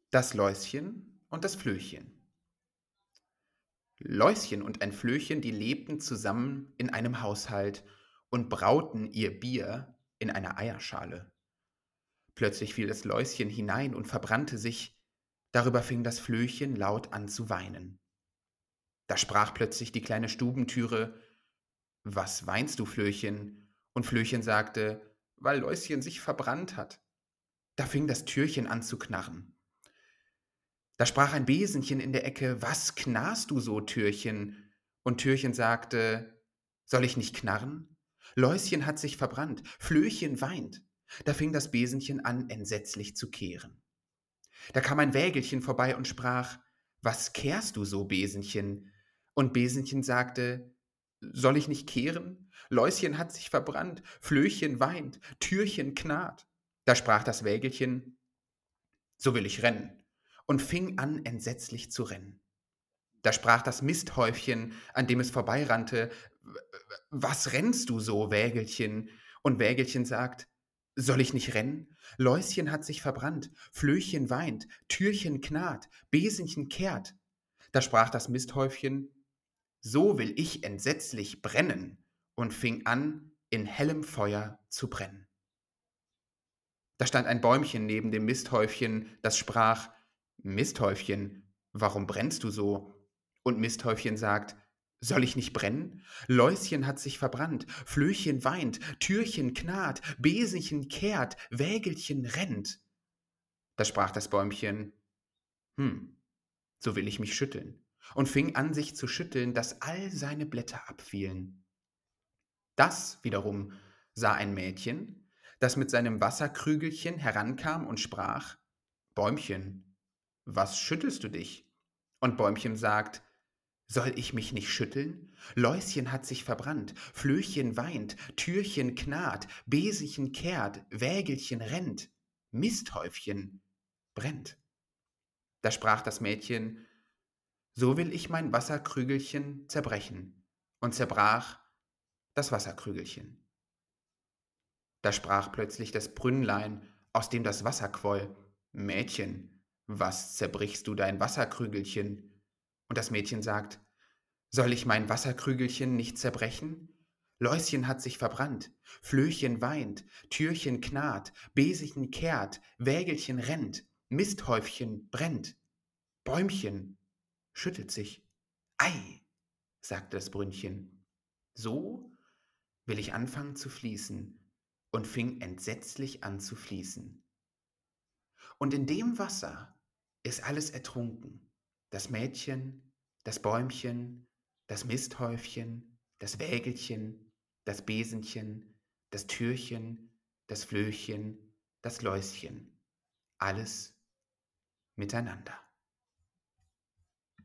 Das Läuschen und das Flöhchen. Läuschen und ein Flöhchen, die lebten zusammen in einem Haushalt und brauten ihr Bier in einer Eierschale. Plötzlich fiel das Läuschen hinein und verbrannte sich. Darüber fing das Flöhchen laut an zu weinen. Da sprach plötzlich die kleine Stubentüre: Was weinst du, Flöhchen? Und Flöhchen sagte: Weil Läuschen sich verbrannt hat. Da fing das Türchen an zu knarren. Da sprach ein Besenchen in der Ecke: Was knarrst du so, Türchen? Und Türchen sagte: Soll ich nicht knarren? Läuschen hat sich verbrannt, Flöhchen weint. Da fing das Besenchen an, entsetzlich zu kehren. Da kam ein Wägelchen vorbei und sprach: Was kehrst du so, Besenchen? Und Besenchen sagte: Soll ich nicht kehren? Läuschen hat sich verbrannt, Flöhchen weint, Türchen knarrt. Da sprach das Wägelchen: So will ich rennen, und fing an, entsetzlich zu rennen. Da sprach das Misthäufchen, an dem es vorbeirannte: Was rennst du so, Wägelchen? Und Wägelchen sagt: Soll ich nicht rennen? Läuschen hat sich verbrannt, Flöhchen weint, Türchen knarrt, Besenchen kehrt. Da sprach das Misthäufchen: So will ich entsetzlich brennen, und fing an, in hellem Feuer zu brennen. Da stand ein Bäumchen neben dem Misthäufchen, das sprach: Misthäufchen, warum brennst du so? Und Misthäufchen sagt: Soll ich nicht brennen? Läuschen hat sich verbrannt, Flöhchen weint, Türchen knarrt, Besenchen kehrt, Wägelchen rennt. Da sprach das Bäumchen: So will ich mich schütteln. Und fing an, sich zu schütteln, dass all seine Blätter abfielen. Das wiederum sah ein Mädchen, das mit seinem Wasserkrügelchen herankam und sprach: Bäumchen, was schüttelst du dich? Und Bäumchen sagt: Soll ich mich nicht schütteln? Läuschen hat sich verbrannt, Flöhchen weint, Türchen knarrt, Besenchen kehrt, Wägelchen rennt, Misthäufchen brennt. Da sprach das Mädchen: So will ich mein Wasserkrügelchen zerbrechen, und zerbrach das Wasserkrügelchen. Da sprach plötzlich das Brünnlein, aus dem das Wasser quoll: Mädchen, was zerbrichst du dein Wasserkrügelchen? Und das Mädchen sagt: Soll ich mein Wasserkrügelchen nicht zerbrechen? Läuschen hat sich verbrannt, Flöhchen weint, Türchen knarrt, Besenchen kehrt, Wägelchen rennt, Misthäufchen brennt, Bäumchen schüttelt sich. Ei, sagte das Brünnchen, so will ich anfangen zu fließen, und fing entsetzlich an zu fließen. Und in dem Wasser ist alles ertrunken. Das Mädchen, das Bäumchen, das Misthäufchen, das Wägelchen, das Besenchen, das Türchen, das Flöhchen, das Läuschen. Alles miteinander.